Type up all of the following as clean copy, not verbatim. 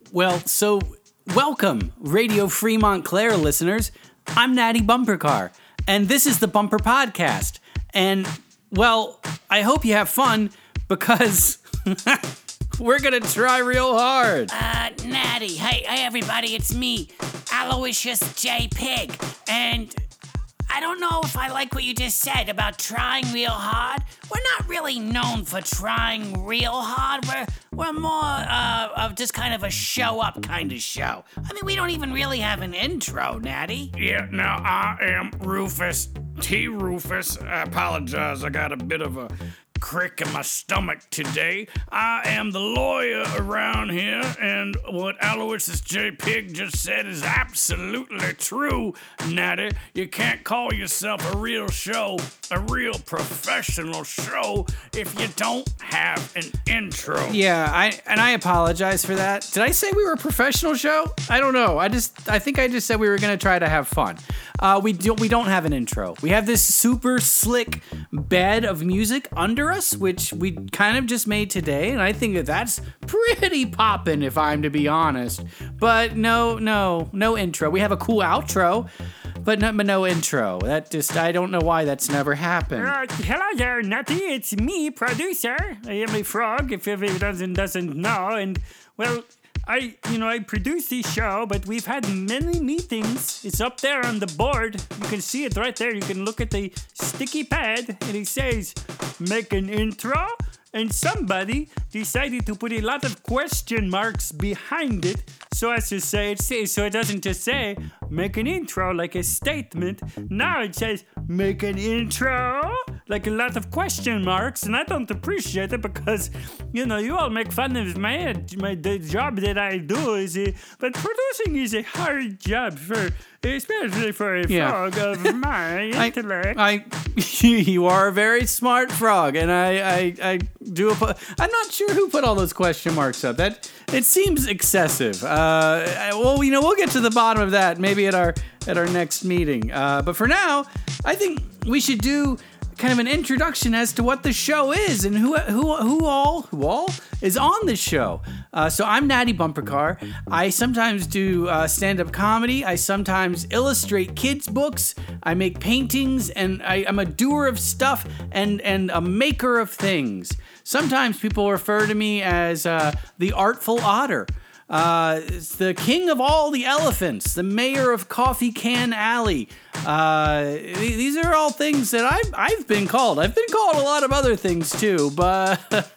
Well, so welcome, Radio Free Montclair listeners. I'm Natty Bumpercar, and this is the Bumper Podcast. And, well, I hope you have fun because we're going to try real hard. Natty, hey everybody, it's me, Aloysius J. Pig. And I don't know if I like what you just said about trying real hard. We're not really known for trying real hard. We're more of just kind of a show up kind of show. I mean, we don't even really have an intro, Natty. Yeah, now I am Rufus T. Rufus. I apologize, I got a bit of a crick in my stomach today. I am the lawyer around here, and what Aloysius J. Pig just said is absolutely true, Natty. You can't call yourself a real show, a real professional show, if you don't have an intro. Yeah, I apologize for that. Did I say we were a professional show? I don't know. I think I just said we were going to try to have fun. We don't have an intro. We have this super slick bed of music under us, which we kind of just made today, and I think that's pretty poppin', if I'm to be honest. But no intro. We have a cool outro, but no intro. I don't know why that's never happened. Hello there, Natty. It's me, producer. I am a frog, if everyone doesn't know. And, well, I produce this show, but we've had many meetings. It's up there on the board. You can see it right there. You can look at the sticky pad, and it says, make an intro. And somebody decided to put a lot of question marks behind it so as to say so it doesn't just say make an intro like a statement. Now it says make an intro like a lot of question marks, and I don't appreciate it because you all make fun of the job that I do but producing is a hard job especially for a frog of my intellect. You are a very smart frog, and I do. I'm not sure who put all those question marks up. That it seems excessive. We'll get to the bottom of that maybe at our next meeting. But for now, I think we should do kind of an introduction as to what the show is and who all is on the show. So I'm Natty Bumpercar. I sometimes do stand-up comedy. I sometimes illustrate kids' books. I make paintings, and I'm a doer of stuff and a maker of things. Sometimes people refer to me as the Artful Otter. It's the king of all the elephants, the mayor of Coffee Can Alley. These are all things that I've been called. I've been called a lot of other things too, but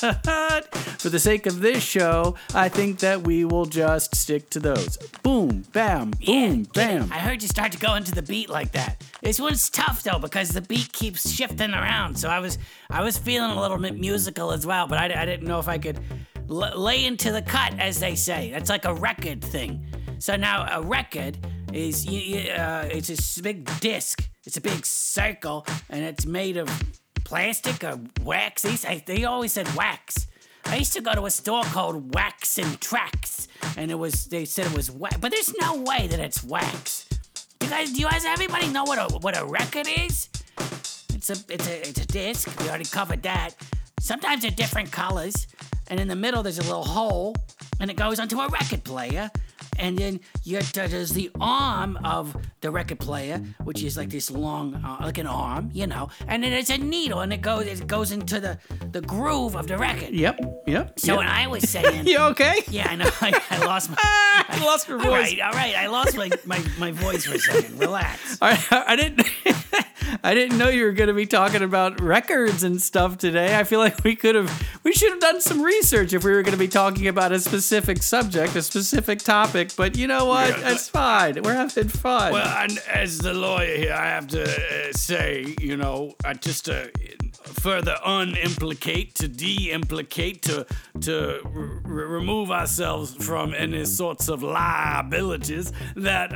for the sake of this show, I think that we will just stick to those. Boom, bam, boom, bam. I heard you start to go into the beat like that. This one's tough though because the beat keeps shifting around. So I was feeling a little bit musical as well, but I didn't know if I could lay into the cut, as they say. That's like a record thing. So now a record is it's a big disc. It's a big circle, and it's made of plastic or wax. They always said wax. I used to go to a store called Wax and Tracks, and they said it was wax, but there's no way that it's wax. Do you guys, everybody know what a record is? It's a disc. We already covered that. Sometimes they're different colors. And in the middle, there's a little hole, and it goes onto a record player. And then there's the arm of the record player, which is like this long, like an arm, And then there's a needle, and it goes into the groove of the record. Yep. So when I was saying, you okay? Yeah, I know. I lost my. I lost your voice. All right. I lost my voice for a second. Relax. All right, I didn't know you were going to be talking about records and stuff today. I feel like we should have done some research if we were going to be talking about a specific subject, a specific topic. But you know what? That's fine. We're having fun. Well, and as the lawyer here, I have to say, I just further unimplicate, to de-implicate, to remove ourselves from any sorts of liabilities that,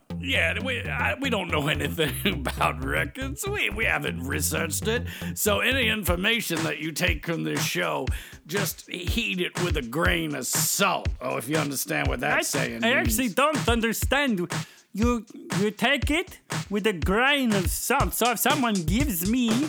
we don't know anything about records. We haven't researched it. So any information that you take from this show, just heat it with a grain of salt. Oh, if you understand what that's saying. I actually don't understand. You take it with a grain of salt. So if someone gives me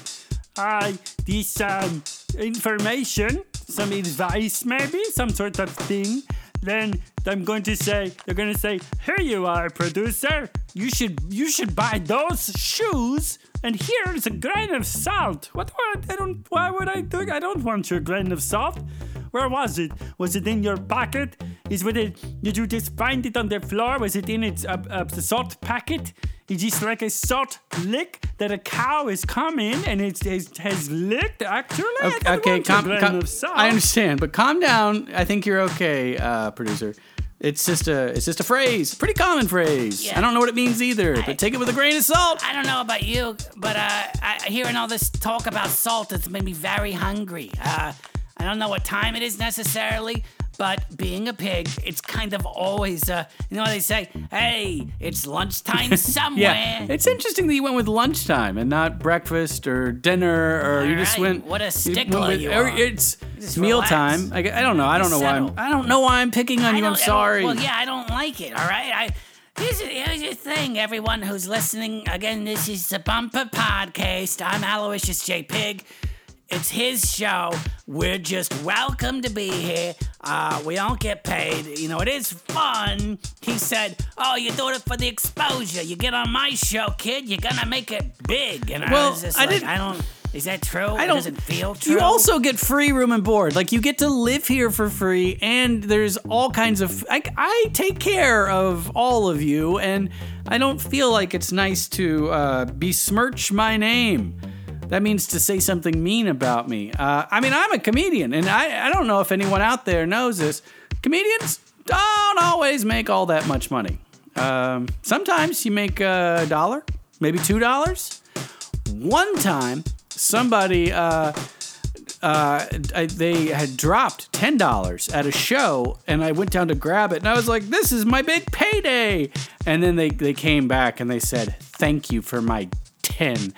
this information, some advice maybe, some sort of thing, then they're going to say, here you are, producer. You should buy those shoes. And here's a grain of salt. Why would I do? I don't want your grain of salt. Where was it? Was it in your pocket? Did you just find it on the floor? Was it in its the salt packet? It's just like a salt lick that a cow has come in and it has licked. Actually, I understand, but calm down. I think you're okay, producer. It's just a phrase, pretty common phrase. Yeah. I don't know what it means either, but take it with a grain of salt. I don't know about you, but hearing all this talk about salt has made me very hungry. I don't know what time it is necessarily, but being a pig, it's kind of always, they say, hey, it's lunchtime somewhere. Yeah, it's interesting that you went with lunchtime and not breakfast or dinner, or you just went. What a stickler you are. It's mealtime. I don't know. I don't know why I'm picking on you. I'm sorry. Well, yeah, I don't like it. All right. Here's the thing, everyone who's listening. Again, this is the Bumper Podcast. I'm Aloysius J. Pig. It's his show. We're just welcome to be here. We don't get paid. It is fun. He said, oh, you're doing it for the exposure. You get on my show, kid. You're going to make it big. And I was just is that true? It doesn't feel true. You also get free room and board. Like, you get to live here for free, and there's all kinds of... I take care of all of you, and I don't feel like it's nice to besmirch my name. That means to say something mean about me. I'm a comedian, and I don't know if anyone out there knows this. Comedians don't always make all that much money. Sometimes you make $1, maybe $2. One time, somebody, they had dropped $10 at a show, and I went down to grab it, and I was like, this is my big payday. And then they came back, and they said, thank you for my $10.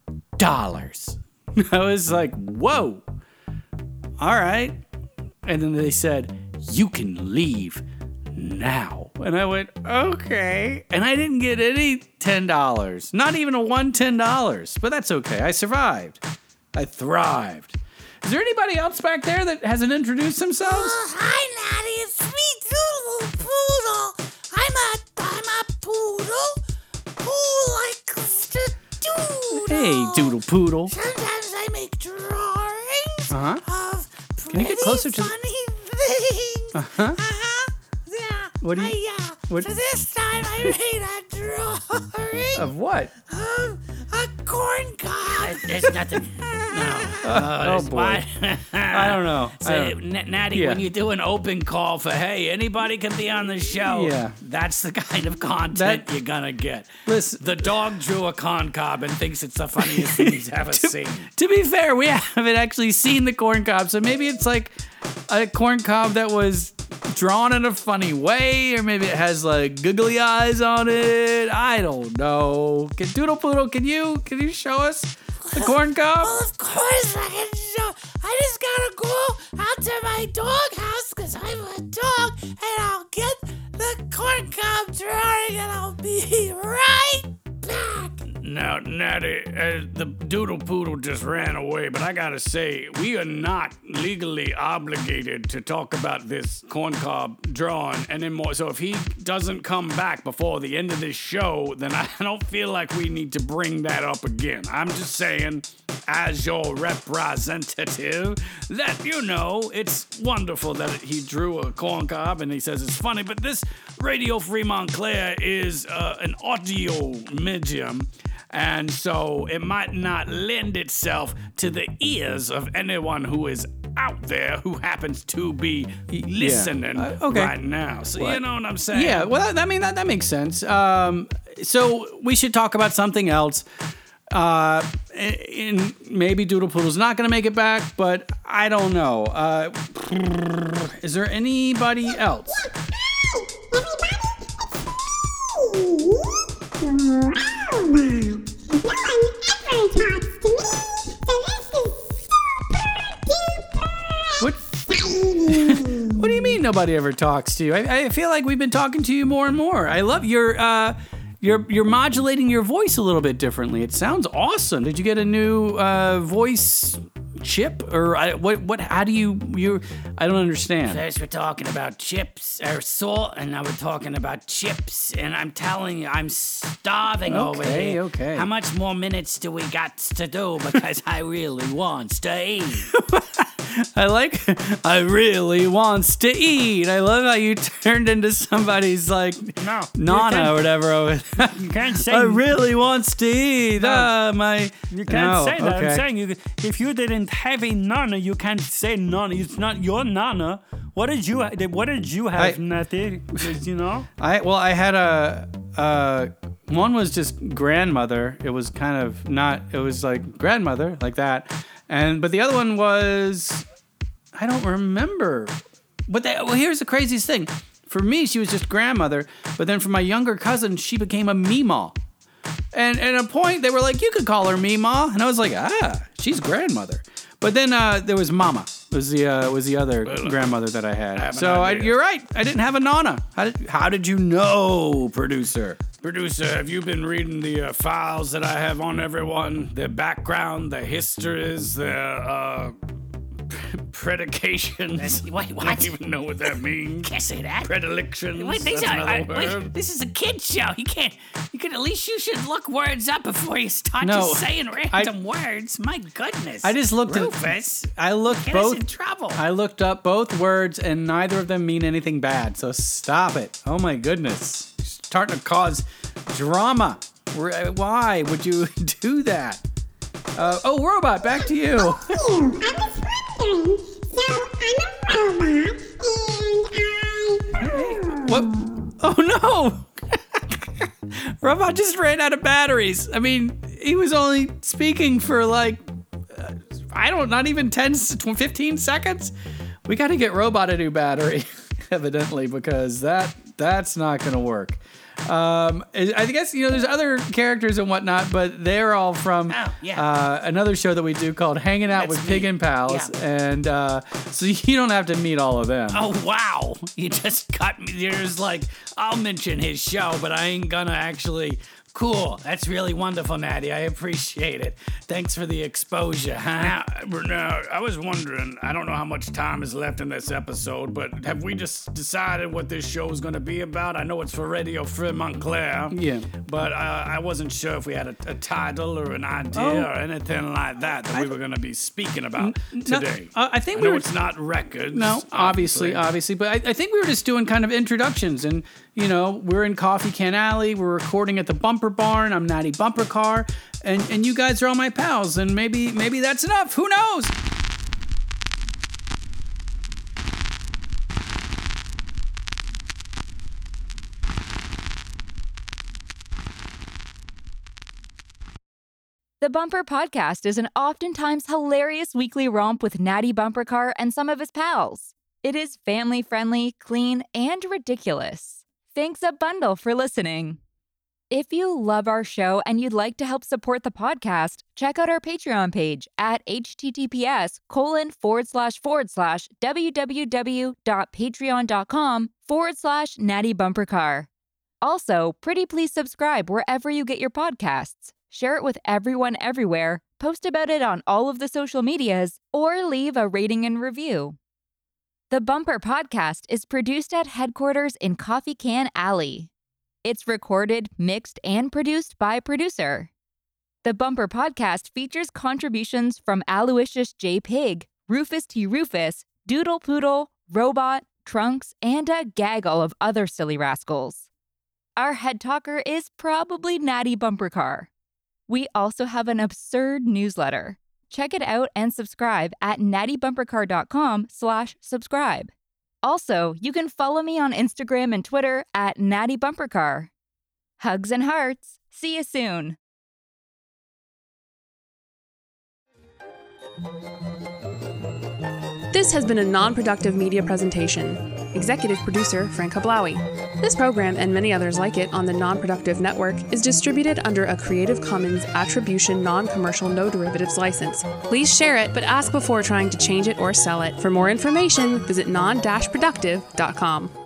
I was like, whoa, all right. And then they said, you can leave now. And I went, okay. And I didn't get any $10, not even a $10, but that's okay. I survived. I thrived. Is there anybody else back there that hasn't introduced themselves? Hi, Natty. It's me, Doodle Poodle. I'm a poodle who likes to doodle. Hey, Doodle Poodle. Sometimes I make drawings of Can you get closer to funny things. Yeah. What do you? What? So this time I made a drawing Of what? of a corn cob. There's nothing. No. Oh boy. I don't know. So, Natty, Yeah. when you do an open call for, hey, anybody can be on the show, Yeah. that's the kind of content you're going to get. Listen. The dog drew a corn cob and thinks it's the funniest thing he's ever seen. To be fair, we haven't actually seen the corn cob, so maybe it's like a corn cob that was drawn in a funny way, or maybe it has like googly eyes on it. I don't know. Doodle Poodle, can you show us the corn cob? Well, of course I can show. I just gotta go out to my dog house because I'm a dog, and I'll get the corn cob drawing, and I'll be right back. Now, Natty, the Doodle Poodle just ran away, but I gotta say, we are not legally obligated to talk about this corn cob drawing anymore. So if he doesn't come back before the end of this show, then I don't feel like we need to bring that up again. I'm just saying, as your representative, that, it's wonderful that he drew a corn cob and he says it's funny, but this Radio Free Montclair is an audio medium. And so it might not lend itself to the ears of anyone who is out there who happens to be listening right now. So you know what I'm saying? Yeah, well, that makes sense. So we should talk about something else. And maybe Doodle Poodle's not going to make it back, but I don't know. Is there anybody else? What do you mean nobody ever talks to you? I feel like we've been talking to you more and more. I love you're modulating your voice a little bit differently. It sounds awesome. Did you get a new voice chip? Or what? How do you? I don't understand. First, we're talking about chips or salt, and now we're talking about chips. And I'm telling you, I'm starving over here. Okay. How much more minutes do we got to do? Because I really want to eat. I really wants to eat. I love how you turned into somebody's like No, Nana or whatever. You can't say. I really wants to eat. You can't say that. Okay. I'm saying if you didn't have a nana, you can't say nana. It's not your nana. What did you have, Natty? You know? I had one was just grandmother. It was kind of not. It was like grandmother like that, but the other one was I don't remember. But here's the craziest thing. For me, she was just grandmother. But then for my younger cousin, she became a Meemaw. And at a point, they were like, you could call her Meemaw. And I was like, she's grandmother. But then there was Mama. Was the other grandmother that I had. You're right. I didn't have a Nana. How did you know, producer? Producer, have you been reading the files that I have on everyone? Their background, their histories, their predications. Wait, what? I don't even know what that means. Can't say that. Predilections. Wait, That's another word. this is a kid's show. You could at least you should look words up before you start just saying random words. My goodness. I just looked Rufus, I looked get both. us in trouble. I looked up both words, and neither of them mean anything bad. So stop it. Oh my goodness, you're starting to cause drama. Why would you do that? Robot, back to you. I was wondering, so I'm a robot, and What? Oh no! Robot just ran out of batteries. I mean, he was only speaking for like, not even 15 seconds. We got to get Robot a new battery, evidently, because that's not going to work. I guess, there's other characters and whatnot, but they're all from another show that we do called Hanging Out with Pig and Pals. Yeah. And so you don't have to meet all of them. Oh, wow. You just cut me. There's I'll mention his show, but I ain't gonna actually. Cool. That's really wonderful, Natty. I appreciate it. Thanks for the exposure, huh? Now, I was wondering, I don't know how much time is left in this episode, but have we just decided what this show is going to be about? I know it's for Radio Free Montclair. Yeah. But I wasn't sure if we had a title or an idea or anything like that we were going to be speaking about today. I think I know it's not records. No, obviously. But I think we were just doing kind of introductions. And, we're in Coffee Can Alley. We're recording at the Bumper Barn. I'm Natty Bumper Car. And you guys are all my pals. And maybe that's enough. Who knows? The Bumper Podcast is an oftentimes hilarious weekly romp with Natty Bumper Car and some of his pals. It is family-friendly, clean, and ridiculous. Thanks a bundle for listening. If you love our show and you'd like to help support the podcast, check out our Patreon page at https://www.patreon.com/NattyBumperCar. Also, pretty please subscribe wherever you get your podcasts. Share it with everyone everywhere, post about it on all of the social medias, or leave a rating and review. The Bumper Podcast is produced at headquarters in Coffee Can Alley. It's recorded, mixed, and produced by producer. The Bumper Podcast features contributions from Aloysius J. Pig, Rufus T. Rufus, Doodle Poodle, Robot, Trunks, and a gaggle of other silly rascals. Our head talker is probably Natty Bumper Car. We also have an absurd newsletter. Check it out and subscribe at nattybumpercar.com/subscribe. Also, you can follow me on Instagram and Twitter at Natty Bumper Car. Hugs and hearts. See you soon. This has been a non-productive media presentation. Executive producer Frank Hablawi. This program and many others like it on the Non-Productive Network is distributed under a Creative Commons Attribution Non-Commercial No Derivatives license. Please share it, but ask before trying to change it or sell it. For more information, visit non-productive.com.